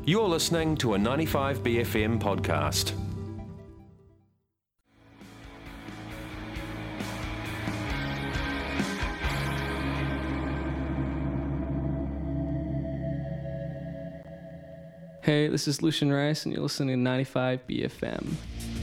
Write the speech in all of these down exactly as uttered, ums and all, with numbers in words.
You're listening to a ninety-five B F M podcast. Hey, this is Lucian Rice, and you're listening to ninety-five B F M.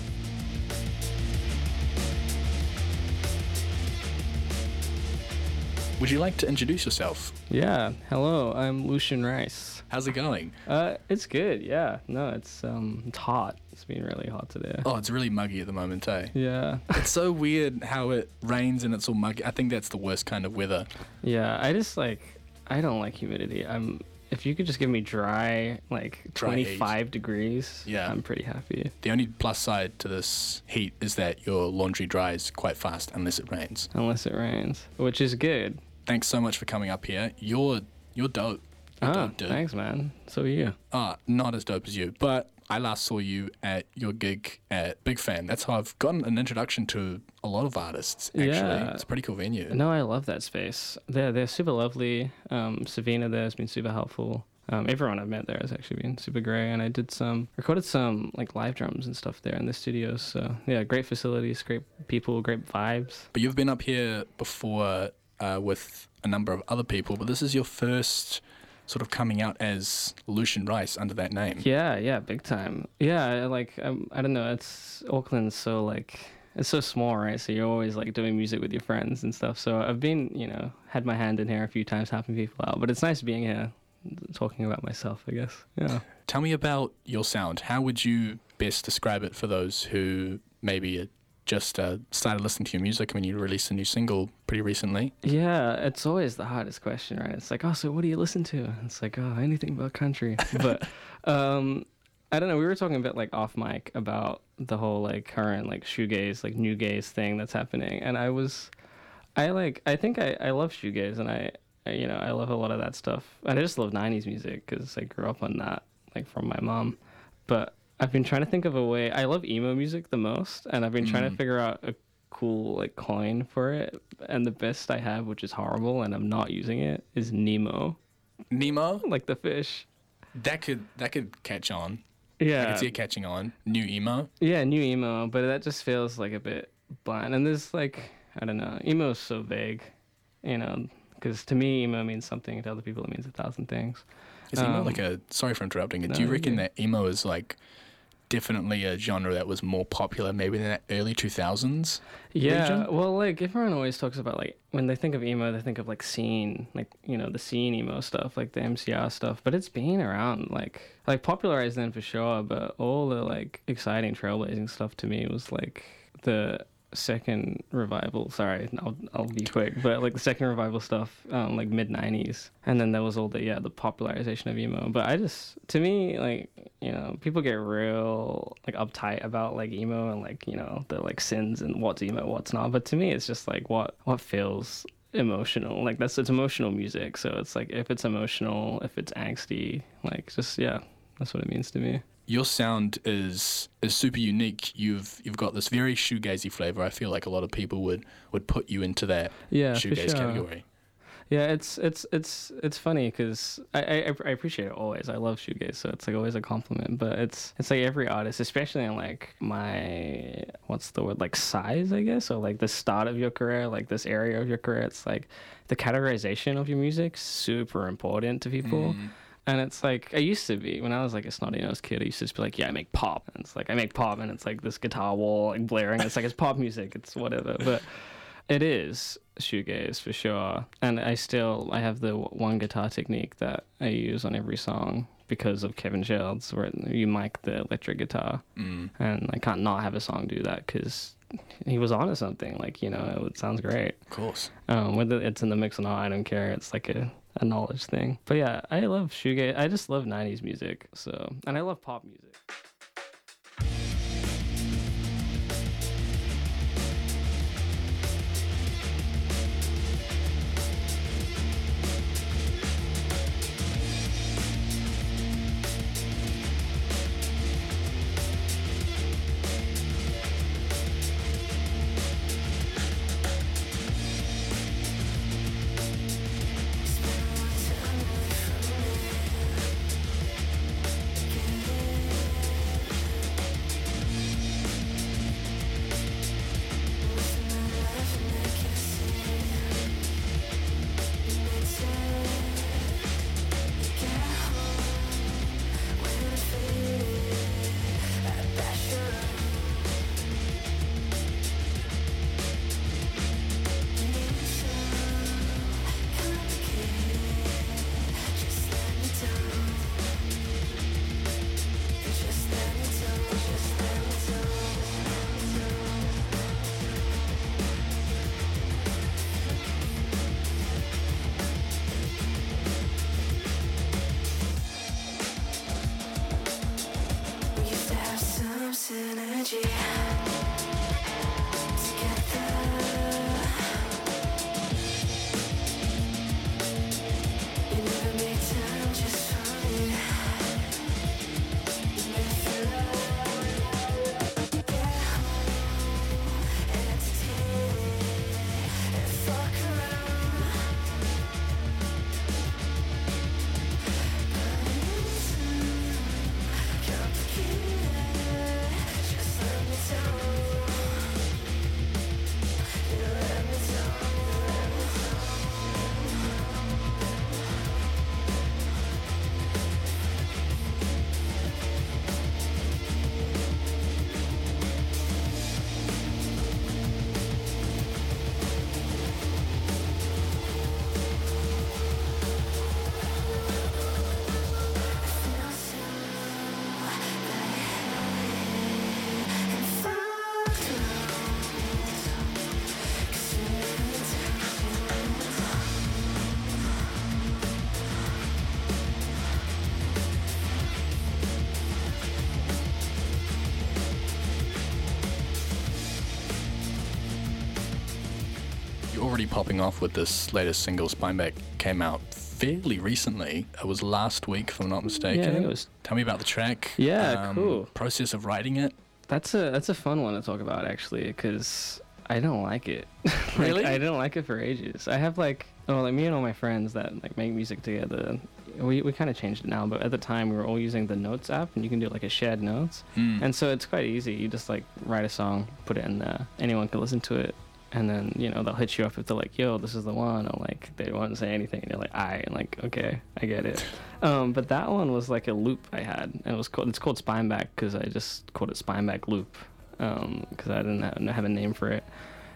Would you like to introduce yourself? Yeah, hello, I'm Lucian Rice. How's it going? Uh, it's good, yeah. No, it's um, it's hot. It's been really hot today. Oh, it's really muggy at the moment, eh? Yeah. It's so weird how it rains and it's all muggy. I think that's the worst kind of weather. Yeah, I just like, I don't like humidity. I'm, if you could just give me dry, like Dry twenty-five heat. degrees, Yeah. I'm pretty happy. The only plus side to this heat is that your laundry dries quite fast unless it rains. Unless it rains, which is good. Thanks so much for coming up here. You're you're dope. You're Oh, dope, dude. thanks, man. So are you. Ah, not as dope as you, but I last saw you at your gig at Big Fan. That's how I've gotten an introduction to a lot of artists, actually. Yeah. It's a pretty cool venue. No, I love that space. They're they're super lovely. Um, Savina there has been super helpful. Um, everyone I've met there has actually been super great, and I did some recorded some like live drums and stuff there in the studios. So yeah, great facilities, great people, great vibes. But you've been up here before uh, with a number of other people, but this is your first sort of coming out as Lucian Rice under that name. Yeah, yeah, big time. Yeah, I- like um, I don't know. It's Auckland's so like it's so small, right? So you're always like doing music with your friends and stuff. So I've been, you know, had my hand in here a few times, helping people out. But it's nice being here, talking about myself, I guess. Yeah. Tell me about your sound. How would you best describe it for those who maybe just uh, started listening to your music when you released a new single pretty recently? Yeah, it's always the hardest question, right? It's like, oh, so what do you listen to? It's like, oh, anything but country. But um, I don't know. We were talking a bit like off mic about the whole like current like shoegaze, like new gaze thing that's happening. And I was, I like, I think I, I love shoegaze, and I, I, you know, I love a lot of that stuff. And I just love nineties music because I grew up on that, like from my mom. But I've been trying to think of a way. I love emo music the most, and I've been trying Mm. to figure out a cool like coin for it. And the best I have, which is horrible, and I'm not using it, is Nemo, Nemo? like the fish. That could that could catch on. I Yeah, could see it catching on. New emo. yeah, new emo, but that just feels like a bit bland. And there's like, I don't know, emo is so vague, you know, because to me emo means something, to other people it means a thousand things. Is emo Um, like a, sorry for interrupting, no, do you you're reckon good. that emo is like definitely a genre that was more popular maybe in the early two thousands? Yeah, region? well, like everyone always talks about like when they think of emo, they think of like scene, like you know the scene emo stuff, like the M C R stuff. But it's been around, like like popularized then for sure. But all the like exciting trailblazing stuff to me was like the second revival. Sorry, I'll I'll be quick, but like the second revival stuff, um, like mid nineties, and then there was all the yeah the popularization of emo. But I just to me like you know people get real like uptight about like emo and like you know the like sins and what's emo, what's not. But to me it's just like what what feels emotional. Like that's it's emotional music. So it's like if it's emotional, if it's angsty, like just yeah, that's what it means to me. Your sound is is super unique. You've you've got this very shoegazy flavor. I feel like a lot of people would, would put you into that Yeah, for shoegaze sure. category. Yeah, it's it's it's it's funny because I, I I appreciate it always. I love shoegaze, so it's like always a compliment. But it's it's like every artist, especially in like my what's the word like size, I guess, or like the start of your career, like this area of your career. It's like the categorization of your music super important to people. Mm. And it's like, I used to be, when I was like a snotty-nosed kid, I used to just be like, yeah, I make pop. And it's like, I make pop, and it's like this guitar wall like blaring. It's like, it's pop music, it's whatever. But it is shoegaze for sure. And I still, I have the w- one guitar technique that I use on every song because of Kevin Shields, where you mic the electric guitar. Mm. And I can't not have a song do that because he was onto something. Like, you know, it sounds great. Of course. Um, whether it's in the mix or not, I don't care. It's like a, a knowledge thing. But yeah, I love shoegaze. I just love nineties music. So, and I love pop music. already popping off with this latest single. Spineback came out fairly recently. It was last week, if I'm not mistaken. Yeah, I think it was. Tell me about the track. Yeah, um, cool. Process of writing it. That's a that's a fun one to talk about, actually, because I don't like it. Like, Really? I didn't like it for ages. I have like, oh, like me and all my friends that like make music together. We we kind of changed it now, but at the time we were all using the Notes app, and you can do like a shared notes, Mm. and so it's quite easy. You just like write a song, put it in there. Anyone can listen to it, and then you know they'll hit you up if they're like, "Yo, this is the one," or like they won't say anything, and you're like, "I," and like, okay, I get it. Um, but that one was like a loop I had, and it was called it's called Spineback because I just called it Spineback Loop because I didn't have, have a name for it.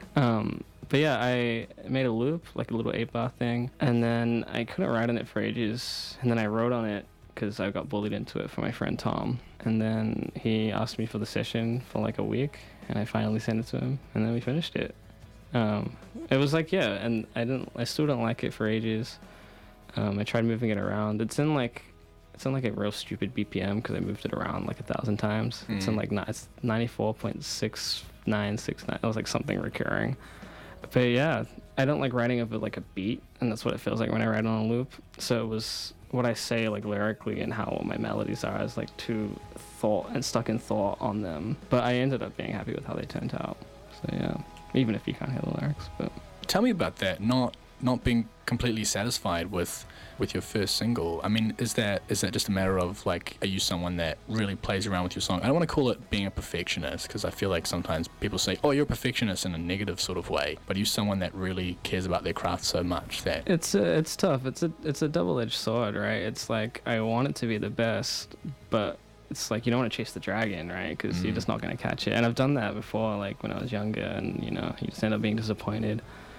Um, but yeah, I made a loop, like a little eight bar thing, and then I couldn't write on it for ages, and then I wrote on it because I got bullied into it from my friend Tom, and then he asked me for the session for like a week, and I finally sent it to him, and then we finished it. Um, it was like, yeah, and I didn't, I still don't like it for ages. Um, I tried moving it around. It's in like, it's in like a real stupid B P M because I moved it around like a thousand times. Mm. It's in like, it's ninety-four point six nine six nine. It was like something recurring. But yeah, I don't like writing of it like a beat, and that's what it feels like when I write on a loop. So it was what I say like lyrically and how my melodies are is like too thought and stuck in thought on them. But I ended up being happy with how they turned out. So yeah, even if you can't hear the lyrics. But tell me about that. Not not being completely satisfied with with your first single. I mean, is that is that just a matter of like, are you someone that really plays around with your song? I don't want to call it being a perfectionist because I feel like sometimes people say, oh, you're a perfectionist in a negative sort of way, but are you someone that really cares about their craft so much that it's uh, it's tough. It's a it's a double-edged sword, right? It's like I want it to be the best, but it's like you don't want to chase the dragon, right? Because mm. you're just not going to catch it. And I've done that before, like when I was younger, and you know, you just end up being disappointed.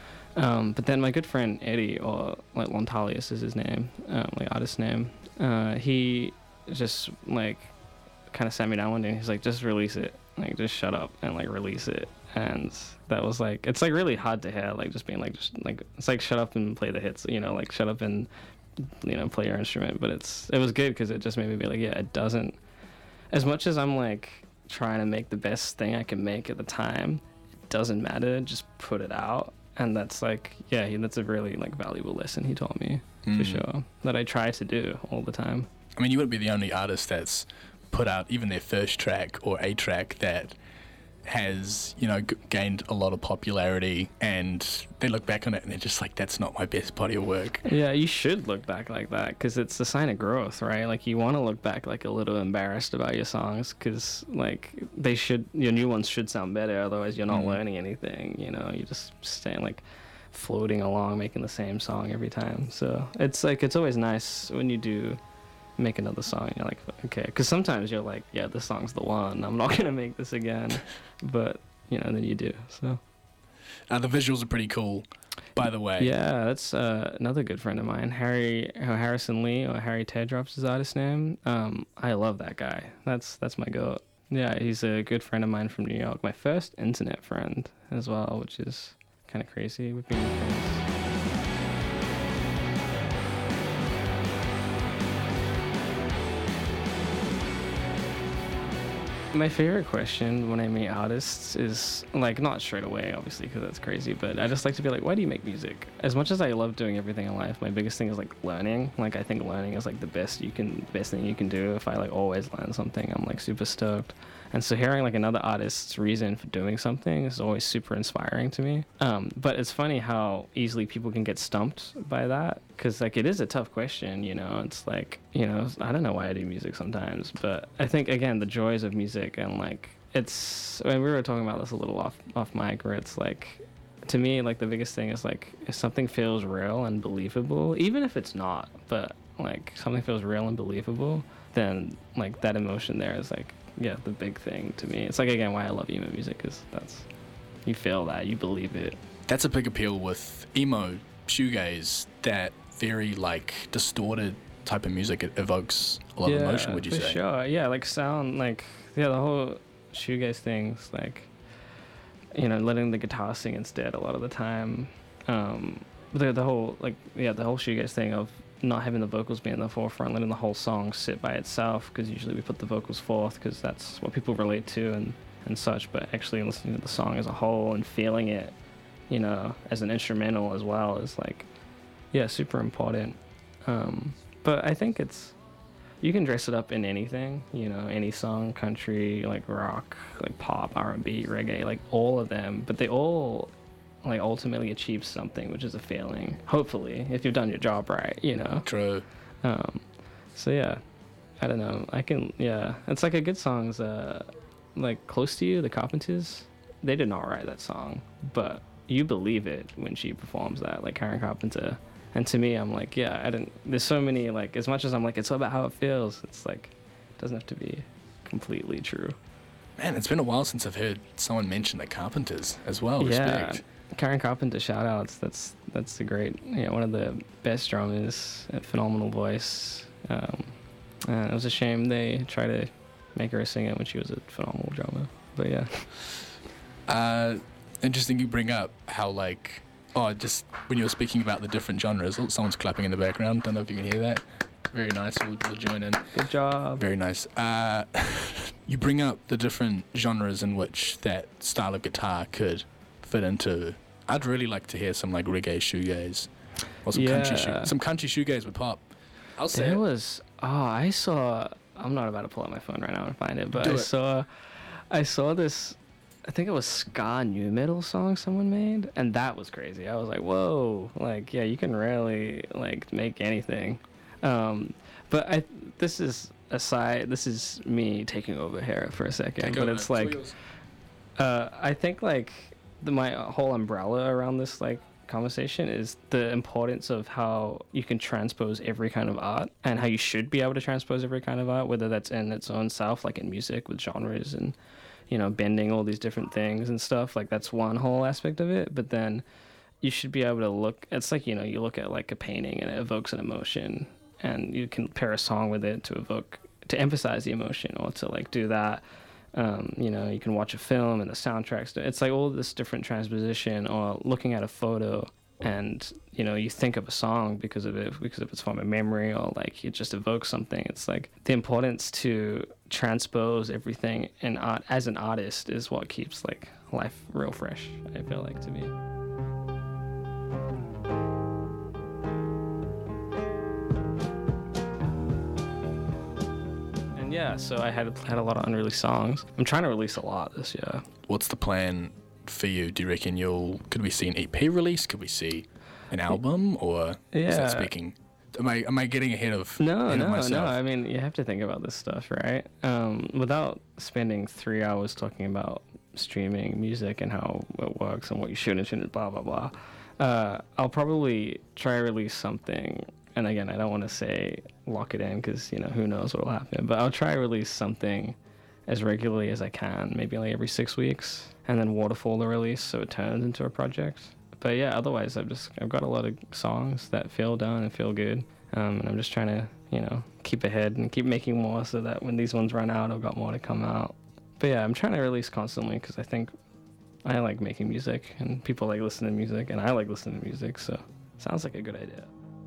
Um, but then my good friend Eddie, or like Lontalius is his name, um, like artist name, uh, he just like kind of sat me down one day and he's like, just release it, like just shut up and like release it. And that was like, it's like really hard to hear, like just being like, just like, it's like shut up and play the hits, you know, like shut up and, you know, play your instrument. But it's, it was good because it just made me be like, yeah, it doesn't, as much as I'm like trying to make the best thing I can make at the time, it doesn't matter, just put it out. And that's like, yeah, he, that's a really like valuable lesson he taught me, mm. for sure, that I try to do all the time. I mean, you wouldn't be the only artist that's put out even their first track or a track that has, you know, g- gained a lot of popularity, and they look back on it and they're just like, that's not my best body of work. Yeah, you should look back like that because it's a sign of growth, right? Like you want to look back like a little embarrassed about your songs because like they should, your new ones should sound better, otherwise you're not mm. learning anything, you know, you just staying like floating along making the same song every time. So it's like, it's always nice when you do make another song and you're like, okay, because sometimes you're like, yeah, this song's the one, I'm not gonna make this again, but you know, then you do. So uh, the visuals are pretty cool, by the way. Yeah, that's uh, another good friend of mine, Harry uh, Harrison Lee, or Harry Teardrop's his artist name. um I love that guy. That's that's my goat. Yeah, he's a good friend of mine from New York, my first internet friend as well, which is kind of crazy. We've been friends. My favorite question when I meet artists is, like, not straight away, obviously, because that's crazy, but I just like to be like, why do you make music? As much as I love doing everything in life, my biggest thing is, like, learning. Like, I think learning is, like, the best you can, best thing you can do. If I, like, always learn something, I'm, like, super stoked. And so hearing, like, another artist's reason for doing something is always super inspiring to me. Um, but it's funny how easily people can get stumped by that, because, like, it is a tough question, you know? It's like, you know, I don't know why I do music sometimes, but I think, again, the joys of music and, like, it's, I mean, we were talking about this a little off, off mic, where it's, like, to me, like, the biggest thing is, like, if something feels real and believable, even if it's not, but, like, something feels real and believable, then, like, that emotion there is, like, yeah, the big thing to me. It's like, again, why I love emo music, is that's, you feel that, you believe it. That's a big appeal with emo, shoegaze, that very, like, distorted type of music. It evokes a lot yeah, of emotion, would you for say? Sure, yeah, like sound, like, yeah, the whole shoegaze thing's like, you know, letting the guitar sing instead a lot of the time. Um, the the whole, like, yeah, the whole shoegaze thing of not having the vocals be in the forefront, letting the whole song sit by itself, because usually we put the vocals forth because that's what people relate to and, and such, but actually listening to the song as a whole and feeling it, you know, as an instrumental as well is like, yeah, super important. Um, but I think it's, you can dress it up in anything, you know, any song, country, like rock, like pop, R and B, reggae, like all of them. But they all like ultimately achieve something, which is a feeling. Hopefully, if you've done your job right, you know. True. Um, so yeah, I don't know. I can, yeah, it's like a good song's, uh, like Close to You, the Carpenters. They did not write that song, but you believe it when she performs that, like Karen Carpenter. And to me, I'm like, yeah, I didn't. There's so many, like, as much as I'm like, it's all about how it feels. It's like, it doesn't have to be completely true. Man, it's been a while since I've heard someone mention the Carpenters as well. Yeah, Respect. Karen Carpenter, shout outs. That's that's a great, you know, one of the best drummers, a phenomenal voice. Um, and it was a shame they tried to make her a singer when she was a phenomenal drummer. But yeah. Uh, interesting you bring up how, like, oh, just when you were speaking about the different genres, oh, someone's clapping in the background. Don't know if you can hear that. Very nice. We'll, we'll join in. Good job. Very nice. Uh, you bring up the different genres in which that style of guitar could fit into. I'd really like to hear some like reggae shoegaze, or some Yeah. country shoe, some country shoegaze with pop. I'll say There it. was, oh, I saw, I'm not about to pull out my phone right now and find it, but Do I it. saw, I saw this, I think it was ska new metal song someone made, and that was crazy. I was like, whoa, like, yeah, you can really, like, make anything. Um, but I, this is aside, this is me taking over here for a second, Take but over, it's like, yours. uh, I think, like, the, my whole umbrella around this, like, conversation is the importance of how you can transpose every kind of art and how you should be able to transpose every kind of art, whether that's in its own self, like in music with genres and, you know, bending all these different things and stuff. Like that's one whole aspect of it. But then you should be able to look, it's like, you know, you look at like a painting and it evokes an emotion and you can pair a song with it to evoke, to emphasize the emotion or to like do that. Um, you know, you can watch a film and the soundtracks. It's like all this different transposition, or looking at a photo and, you know, you think of a song because of it, because of its form of memory, or like it just evokes something. It's like the importance to transpose everything in art as an artist is what keeps like life real fresh, I feel like, to me. Yeah, so I had had a lot of unreleased songs. I'm trying to release a lot this year. What's the plan for you? Do you reckon you'll, could we see an E P release? Could we see an album? Or is Yeah. that speaking? Am I am I getting ahead of No, ahead of no, myself? no. I mean, you have to think about this stuff, right? Um, without spending three hours talking about streaming music and how it works and what you should and shouldn't, blah, blah, blah. Uh, I'll probably try to release something. And again, I don't want to say lock it in because, you know, who knows what will happen. But I'll try to release something as regularly as I can, maybe like every six weeks, and then waterfall the release so it turns into a project. But yeah, otherwise I've just I've got a lot of songs that feel done and feel good, um, and I'm just trying to, you know, keep ahead and keep making more so that when these ones run out, I've got more to come out. But yeah, I'm trying to release constantly because I think I like making music and people like listening to music and I like listening to music, so sounds like a good idea.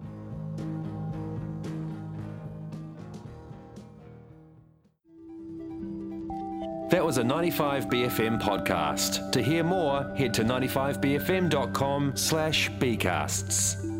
That was a ninety-five B F M podcast. To hear more, head to ninety-five b f m dot com slash bcasts.